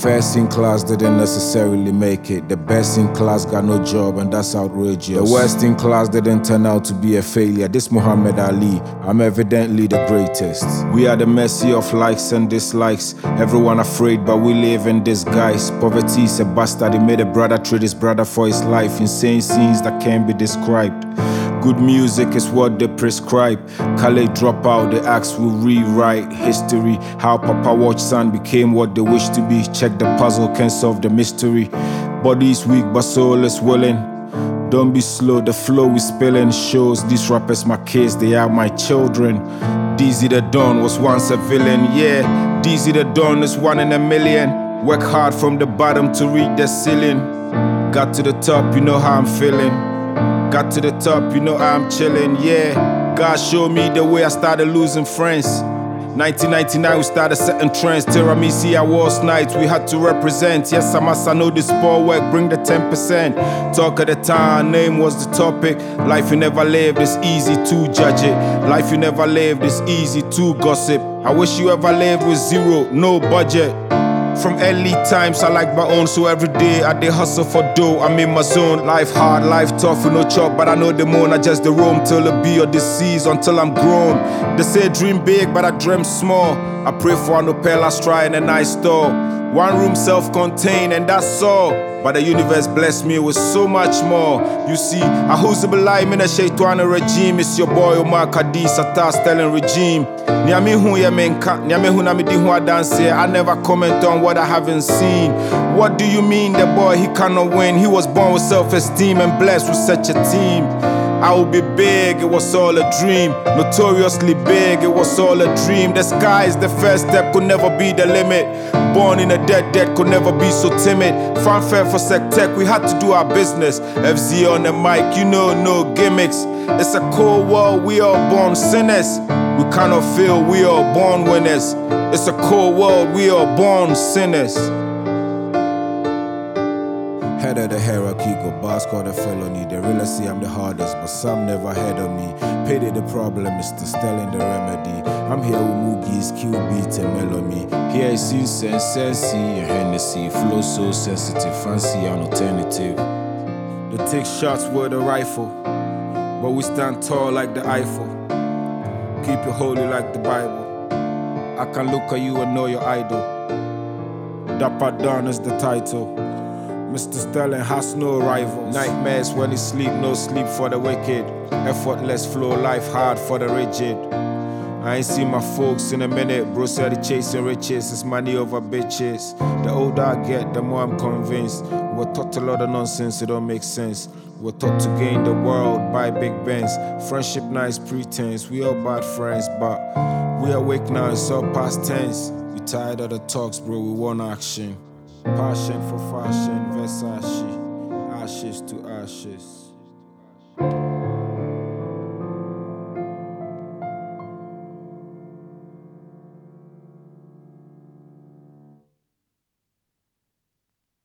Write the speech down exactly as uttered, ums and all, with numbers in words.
first in class didn't necessarily make it. The best in class got no job, and that's outrageous. The worst in class didn't turn out to be a failure. This Muhammad Ali, I'm evidently the greatest. We are the mercy of likes and dislikes. Everyone afraid, but we live in disguise. Poverty is a bastard. He made a brother trade his brother for his life. Insane scenes that can't be described. Good music is what they prescribe. Khaled drop out, the acts will rewrite history. How Papa watch son became what they wish to be. Check the puzzle, can't solve the mystery. Body is weak but soul is willing. Don't be slow, the flow is spilling. Shows these rappers my kids, they are my children. D Z the Don was once a villain, yeah. D Z the Don is one in a million. Work hard from the bottom to reach the ceiling. Got to the top, you know how I'm feeling. Got to the top, you know I'm chillin', yeah. God showed me the way I started losing friends. nineteen ninety-nine, we started setting trends. Tiramisu Awards nights, we had to represent. Yes, I must, I know this poor work, bring the ten percent. Talk of the town, name was the topic. Life you never lived, it's easy to judge it. Life you never lived, it's easy to gossip. I wish you ever lived with zero, no budget. From early times, I like my own, so every day I dey hustle for dough, I'm in my zone. Life hard, life tough, with no chop, but I know the moon, I just the roam till it be or disease until I'm grown. They say dream big, but I dream small. I pray for an Opel Astra in a nice store. One room self-contained and that's all. But the universe blessed me with so much more. You see, I who's the blind in a shaitan regime. It's your boy Omar Kadis, a task telling regime. Niami hu ya menka, niami hu na mi di hu dance. I never comment on what I haven't seen. What do you mean the boy, he cannot win? He was born with self-esteem and blessed with such a team. I will be big, it was all a dream. Notoriously big, it was all a dream. The sky is the first step, could never be the limit. Born in a dead dead, could never be so timid. Fanfare for Sec Tech, we had to do our business. F Z on the mic, you know, no gimmicks. It's a cold world, we all born sinners. We cannot feel, we all born winners. It's a cold world, we all born sinners. Head of the hierarchy, go boss called a felony. They really see I'm the hardest, but some never heard of me. Pity the problem is to Stelling the remedy. I'm here with Moogie's, Q beat and melody. Here is Incense, Sensi and Hennessy. Flow so sensitive, fancy and alternative. They take shots with a rifle, but we stand tall like the Eiffel. Keep it holy like the Bible. I can look at you and know your idol. Dapper Don is the title. Mister Sterling has no rival. Nightmares when he sleep, no sleep for the wicked. Effortless flow, life hard for the rigid. I ain't seen my folks in a minute. Bro said he chasing riches, it's money over bitches. The older I get, the more I'm convinced. We're taught a lot of nonsense, it don't make sense. We're taught to gain the world, buy big Benz. Friendship nice pretense, we all bad friends, but we awake now, it's all past tense. We tired of the talks, bro, we want action. Passion for fashion, Versace, ashes to ashes.